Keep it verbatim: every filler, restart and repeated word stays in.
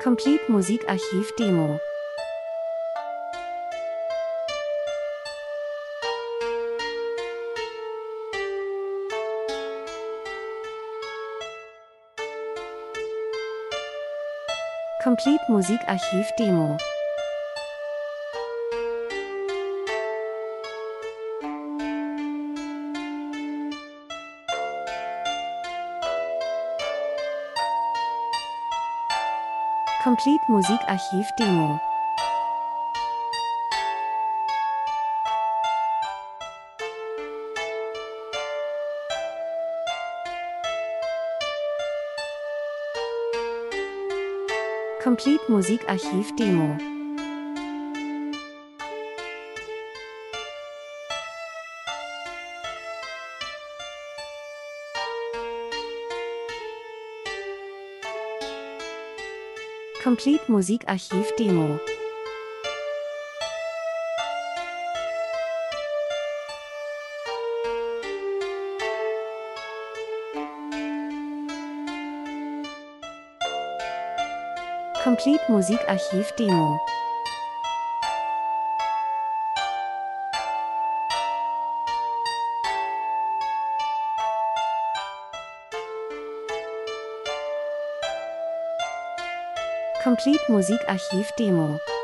Complete Musikarchiv Demo. Complete Musikarchiv Demo. Complete Musikarchiv Demo. Complete Musikarchiv Demo. Complete Musikarchiv Demo. Complete Musikarchiv Demo. Complete Musikarchiv Demo.